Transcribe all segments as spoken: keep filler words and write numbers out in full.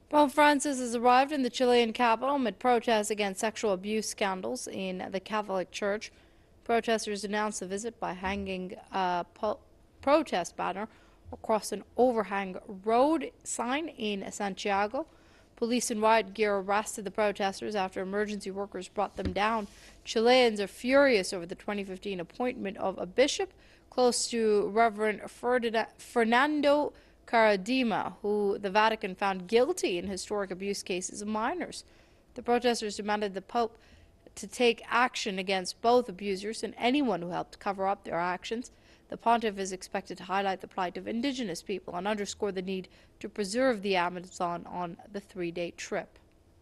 Pope Francis has arrived in the Chilean capital amid protests against sexual abuse scandals in the Catholic Church. Protesters announced the visit by hanging a protest banner across an overhang road sign in Santiago. Police in riot gear arrested the protesters after emergency workers brought them down. Chileans are furious over the twenty fifteen appointment of a bishop close to Reverend Fernando Karadima, who the Vatican found guilty in historic abuse cases of minors. The protesters demanded the Pope to take action against both abusers and anyone who helped cover up their actions. The pontiff is expected to highlight the plight of indigenous people and underscore the need to preserve the Amazon on the three-day trip.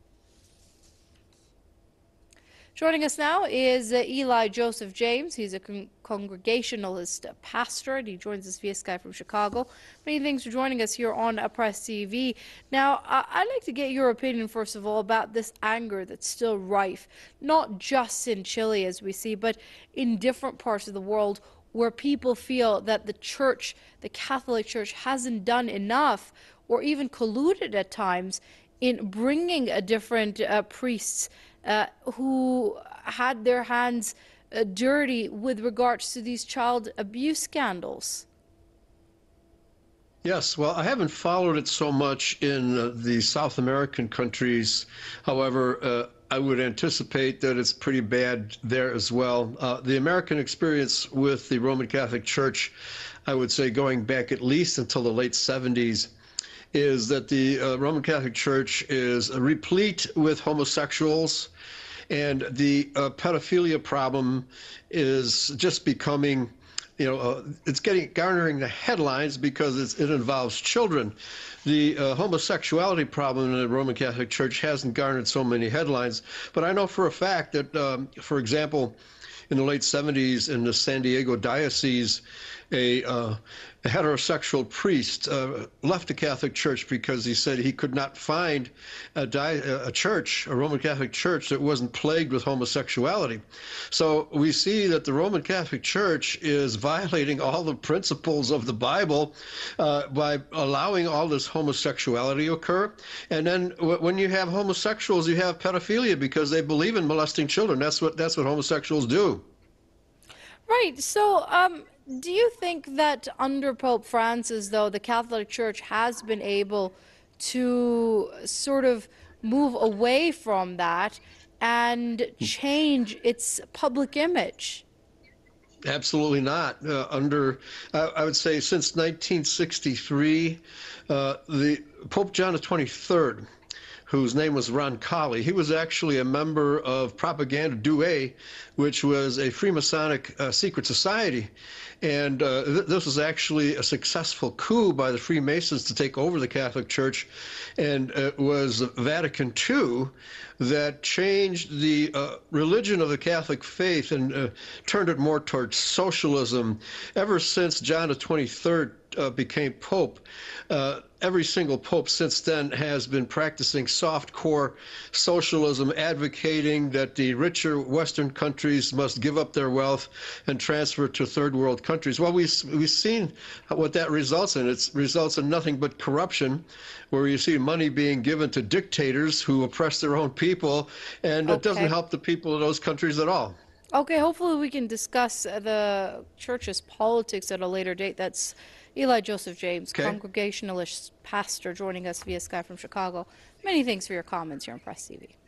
Joining us now is uh, Eli Joseph James. He's a con Congregationalist pastor, and he joins us via Skype from Chicago. Many thanks for joining us here on uh, Press T V. Now, uh, I'd like to get your opinion, first of all, about this anger that's still rife, not just in Chile, as we see, but in different parts of the world where people feel that the church, the Catholic Church, hasn't done enough or even colluded at times in bringing a different uh, priests Uh, who had their hands uh, dirty with regards to these child abuse scandals. Yes, well, I haven't followed it so much in uh, the South American countries. However, uh, I would anticipate that it's pretty bad there as well. Uh, the American experience with the Roman Catholic Church, I would say going back at least until the late seventies, is that the uh, Roman Catholic Church is replete with homosexuals, and the uh, pedophilia problem is just becoming, you know, uh, it's getting garnering the headlines because it's, it involves children. The uh, homosexuality problem in the Roman Catholic Church hasn't garnered so many headlines, but I know for a fact that, um, for example, in the late seventies in the San Diego diocese, a, uh, a heterosexual priest uh, left the Catholic Church because he said he could not find a, di a church, a Roman Catholic Church, that wasn't plagued with homosexuality. So we see that the Roman Catholic Church is violating all the principles of the Bible uh, by allowing all this homosexuality occur. And then w when you have homosexuals, you have pedophilia because they believe in molesting children. That's what, that's what homosexuals do. Right. So, um, do you think that under Pope Francis, though, the Catholic Church has been able to sort of move away from that and change its public image? Absolutely not. Uh, under, uh, I would say, since nineteen sixty-three, uh, the Pope John the twenty-third, whose name was Roncalli, he was actually a member of Propaganda Due, which was a Freemasonic uh, secret society. And uh, th this was actually a successful coup by the Freemasons to take over the Catholic Church. And it was Vatican Two that changed the uh, religion of the Catholic faith and uh, turned it more towards socialism. Ever since John the twenty-third uh, became Pope, uh, every single Pope since then has been practicing soft-core socialism, advocating that the richer Western countries must give up their wealth and transfer to third world countries. Well, we've, we've seen what that results in. It results in nothing but corruption, where you see money being given to dictators who oppress their own people, and Okay. it doesn't help the people of those countries at all. Okay, hopefully we can discuss uh, the church's politics at a later date. That's Eli Joseph James, Okay. Congregationalist pastor, joining us via Skype from Chicago. Many thanks for your comments here on Press T V.